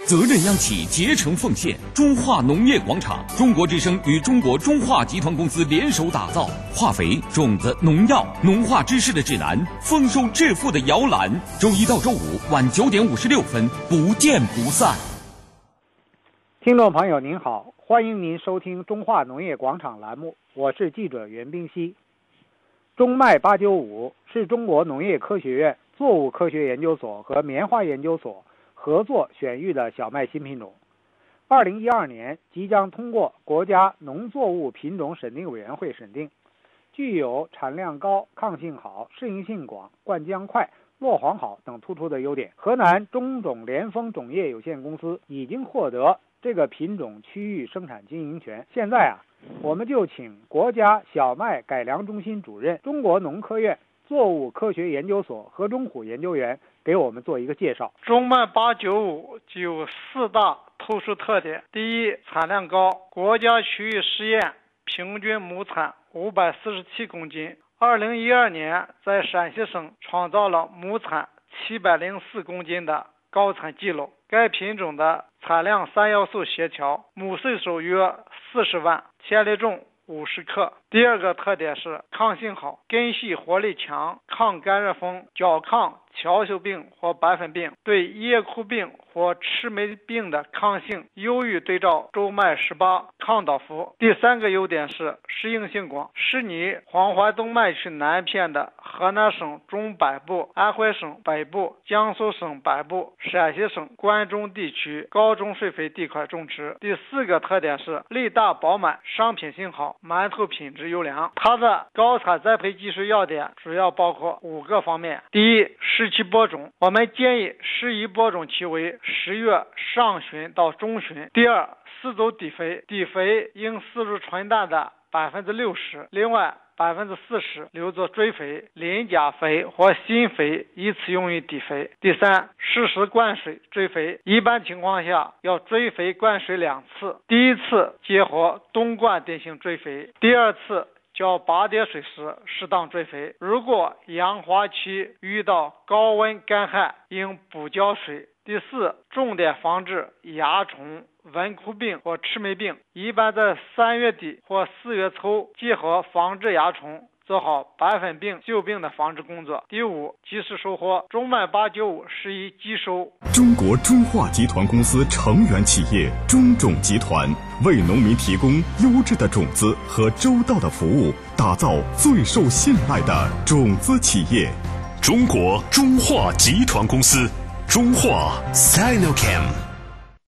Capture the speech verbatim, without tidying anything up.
责任央企，竭诚奉献。中化农业广场，中国之声与中国中化集团公司联手打造化肥、种子、农药、农化知识的指南，丰收致富的摇篮。周一到周五晚九点五十六分，不见不散。 听众朋友您好，欢迎您收听中化农业广场栏目，我是记者袁冰熙。中麦八九五是中国农业科学院作物科学研究所和棉花研究所合作选育的小麦新品种，二零一二年即将通过国家农作物品种审定委员会审定，具有产量高、抗性好、适应性广、灌浆快、落黄好等突出的优点。河南中种联丰种业有限公司已经获得这个品种区域生产经营权。现在啊，我们就请国家小麦改良中心主任、中国农科院作物科学研究所何忠虎研究员给我们做一个介绍。 中麦八九五具有四大突出特点。第一，产量高，国家区域试验平均亩产五百四十七公斤，二零一二年在陕西省创造了亩产七百零四公斤的高产记录。该品种的产量三要素协调，亩岁数约四十万，千粒重五十克。第二个特点是抗性好，根系活力强，抗干热风，较抗乔朽病或白粉病，对叶枯病或赤霉病的抗性优于对照周麦十八抗倒伏。第三个优点是适应性广，是你黄淮东麦区南片的河南省中北部、安徽省北部、江苏省北部、陕西省关中地区高中水肥地块种植。第四个特点是粒大饱满，商品性好，馒头品质优良。它的高产栽培技术要点主要包括五个方面。第一，适期播种，我们建议适宜播种期为十月上旬到中旬。第二，四走底肥，底肥应四入纯氮的百分之六十，另外百分之四十留作追肥、磷钾肥或新肥，以此用于底肥。第三，适时灌水追肥，一般情况下要追肥灌水两次，第一次结合冬灌定性追肥，第二次较拔点水时适当追肥。如果养花期遇到高温干旱，应补浇水。第四，重点防治蚜虫、蚊枯病或赤霉病，一般在三月底或四月初结合防治蚜虫，做好白粉病、锈病的防治工作。第五，及时收获。中麦八九五适宜机收。 中国中化集团公司成员企业中种集团为农民提供优质的种子和周到的服务，打造最受信赖的种子企业。 中国中化集团公司，中化 Sinochem。